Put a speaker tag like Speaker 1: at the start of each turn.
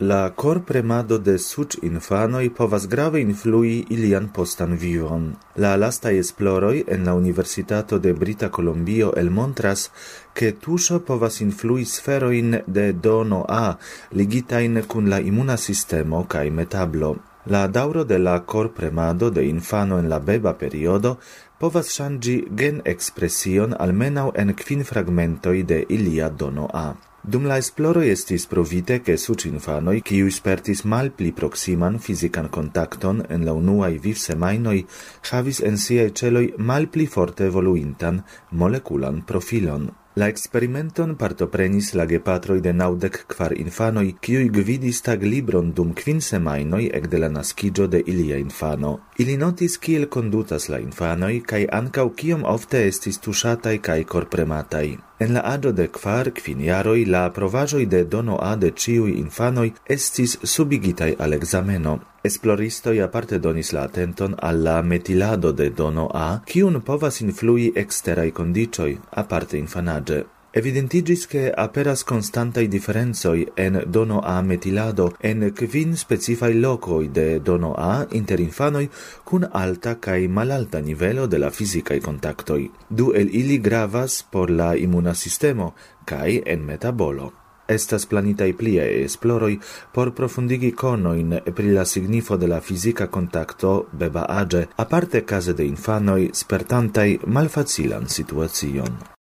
Speaker 1: La corpremado de infanoj povas grave influi ilian postan vivon. La lastaj esploroj en la Universitato de Brita Kolumbio elmontras, ke tuŝo povas influi sferojn de DNA ligitajn kun la imuna sistemo kaj metablo. La daŭro de la corpremado de infano en la beba periodo povas ŝanĝi gen-ekspresion almenaŭ en 5 fragmentoj de ilia DNA. Dum la esploroj estis provite, ke infanoj, kiuj spertis malpli proksiman fizikan kontakton en la unuaj vivsemajnoj, havis en siaj ĉeloj malpli forte evoluintan molekulan profilon. La eksperimenton partoprenis la gepatroj de 94 infanoj, kiuj gvidis taglibron dum 5 semajnoj ekde la naskiĝo de ilia infano. Ili notis kiel kondutas la infanoj kaj ankaŭ kiom ofte estis tuŝataj kaj korpremataj. En la aĝo de 4-5 jaroj la provaĵoj de DNA de ĉiuj infanoj estis subigitaj al ekzameno. Esploristoj aparte donis la atenton al la metilado de DNA, kiun povas influi eksteraj kondiĉoj, aparte infanaĝe. Evidentiĝis, ke aperas konstantaj diferencoj en DNA metilado en 5 specifaj lokoj de DNA inter infanoj kun alta kaj malalta nivelo de la fizikaj kontaktoj. 2 el ili gravas por la imuna sistemo kaj en metabolo. Estas planitaj pliaj esploroj por profundigi konojn pri la signifo de la fizika kontakto beba-aĝe, aparte kaze de infanoj spertantaj malfacilan situacion.